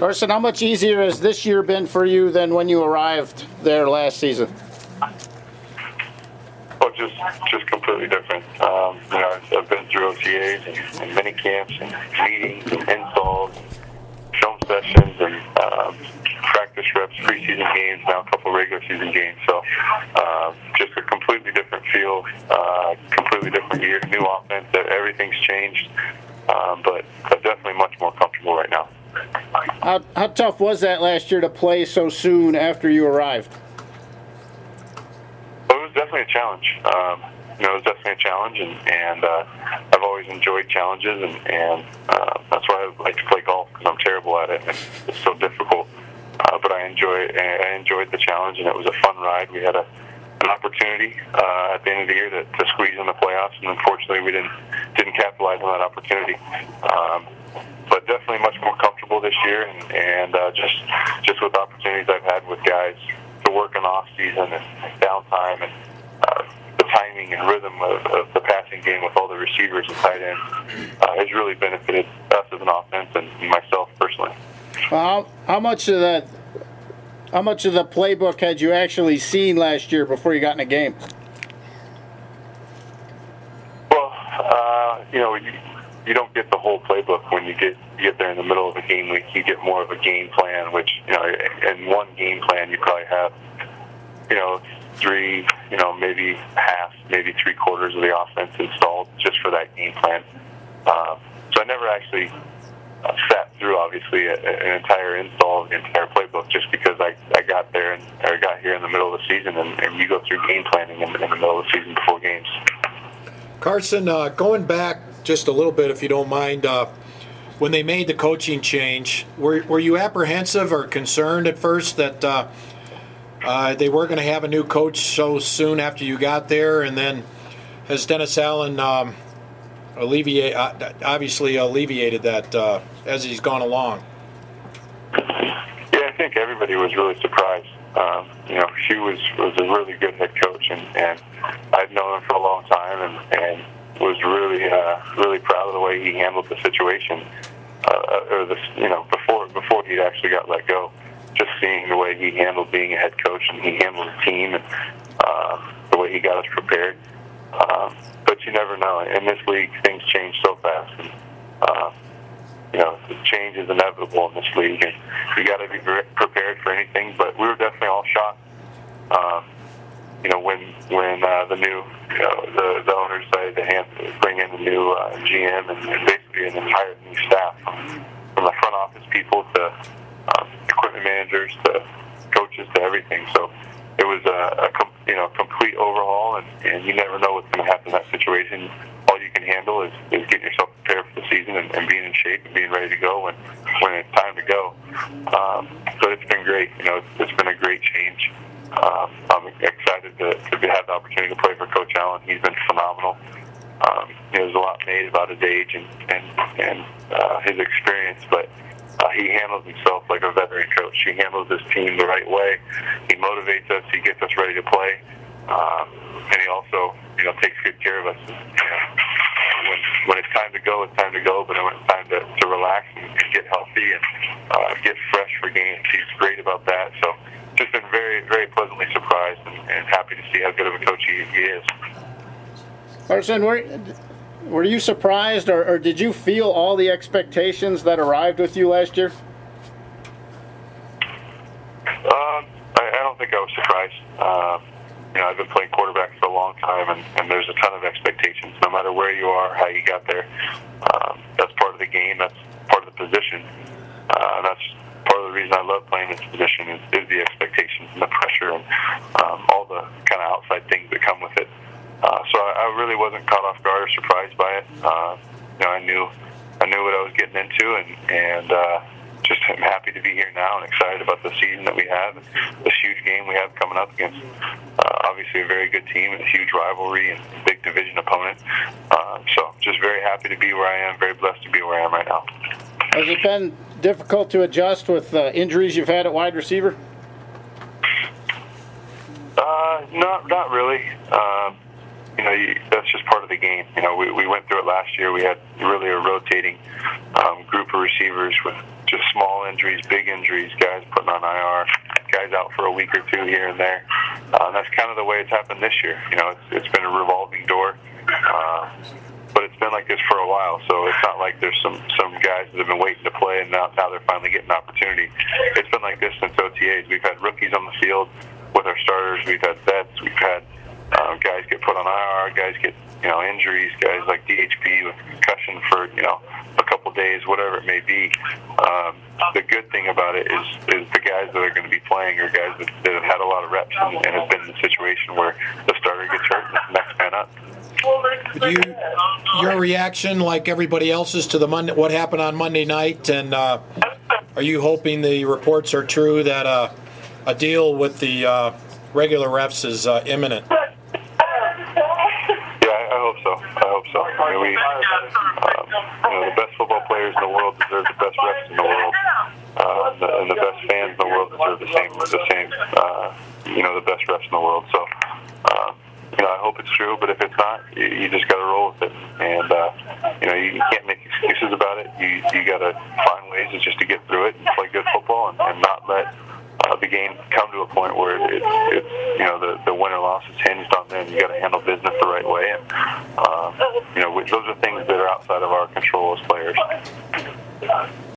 Carson, how much easier has this year been for you than when you arrived there last season? Well, just completely different. I've been through OTAs and mini camps and meetings and installs, film sessions and practice reps, preseason games, now a couple regular season games. So just a completely different feel, completely different year, new offense. Everything's changed, but definitely much more comfortable right now. How tough was that last year to play so soon after you arrived? Well, it was definitely a challenge. It was definitely a challenge, and I've always enjoyed challenges, and that's why I like to play golf, because I'm terrible at it, and it's so difficult. But I enjoyed the challenge, and it was a fun ride. We had an opportunity at the end of the year to squeeze in the playoffs, and unfortunately we didn't capitalize on that opportunity. But definitely much more comfortable this year, and just with opportunities I've had with guys to work in off season and downtime, and the timing and rhythm of the passing game with all the receivers and tight ends has really benefited us as an offense and myself personally. How much of the playbook had you actually seen last year before you got in a game? Well, you don't get the whole playbook when you get there in the middle of a game week. You get more of a game plan, which, in one game plan you probably have, three, maybe half, maybe three-quarters of the offense installed just for that game plan. So I never actually sat through, obviously, an entire install of the entire playbook, just because I got there I got here in the middle of the season, and you go through game planning in the middle of the season before games. Carson, going back just a little bit, if you don't mind, when they made the coaching change, were you apprehensive or concerned at first that they were going to have a new coach so soon after you got there? And then has Dennis Allen alleviated that as he's gone along? Yeah, I think everybody was really surprised. Hugh was a really good head coach, and I'd known him for a long time, and was really proud of the way he handled the situation, before he actually got let go. Just seeing the way he handled being a head coach, and he handled the team, and the way he got us prepared. But you never know. In this league, things change so fast. And, change is inevitable in this league, and you got to be prepared for anything. But we were definitely all shocked. When the new, the owners decided to bring in the new GM and basically an entire new staff, from the front office people to equipment managers to coaches to everything. So it was a complete overhaul, and you never know what's going to happen in that situation. All you can handle is getting yourself prepared for the season and being in shape and being ready to go when it's time to go. So it's been great. It's been a great change. I'm excited to have the opportunity to play for Coach Allen. He's been phenomenal. There's a lot made about his age and his experience, but he handles himself like a veteran coach. He handles his team the right way. He motivates us. He gets us ready to play. And he also, takes good care of us. When it's time to go, it's time to go. But when it's time to relax and get healthy and get fresh for games, he's great about that. So just been very, very pleasantly surprised and happy to see how good of a coach he is. Carson, were you surprised, or did you feel all the expectations that arrived with you last year? I don't think I was surprised. I've been playing quarterback for a long time, and there's a ton of expectations, no matter where you are, how you got there. That's part of the game. That's part of the position. And that's part of the reason I love playing this position is the expectations and the pressure and all the kind of outside things that come with it. So I really wasn't caught off guard or surprised by it. I knew what I was getting into, and just I'm happy to be here now and excited about the season that we have, this huge game we have coming up against obviously a very good team and a huge rivalry and big division opponent. So just very happy to be where I am, very blessed to be where I am right now. Has it been difficult to adjust with injuries you've had at wide receiver? Not really. That's just part of the game. We went through it last year. We had really a rotating group of receivers with just small injuries, big injuries, guys putting on IR, guys out for a week or two here and there. And that's kind of the way it's happened this year. You know, it's been a revolving door. But it's been like this for a while, so it's not like there's some guys that have been waiting to play and now they're finally getting an opportunity. It's been like this since OTAs. We've had rookies on the field with our starters. We've had vets. We've had guys get put on IR. Guys get injuries. Guys like DHP with concussion for a couple days, whatever it may be. The good thing about it is the guys that are going to be playing are guys that have had a lot of reps and have been in a situation where the starter gets hurt and it's the next man up. Your reaction, like everybody else's, to what happened on Monday night, and are you hoping the reports are true that a deal with the regular refs is imminent? Yeah, I hope so. I mean, the best football players in the world deserve the best refs in the world, and the best fans in the world deserve the same, the best refs in the world. So. I hope it's true, but if it's not, you just got to roll with it. And, you can't make excuses about it. You got to find ways just to get through it and play good football and not let the game come to a point where it's the win or loss is hinged on them. You got to handle business the right way. And, those are things that are outside of our control as players.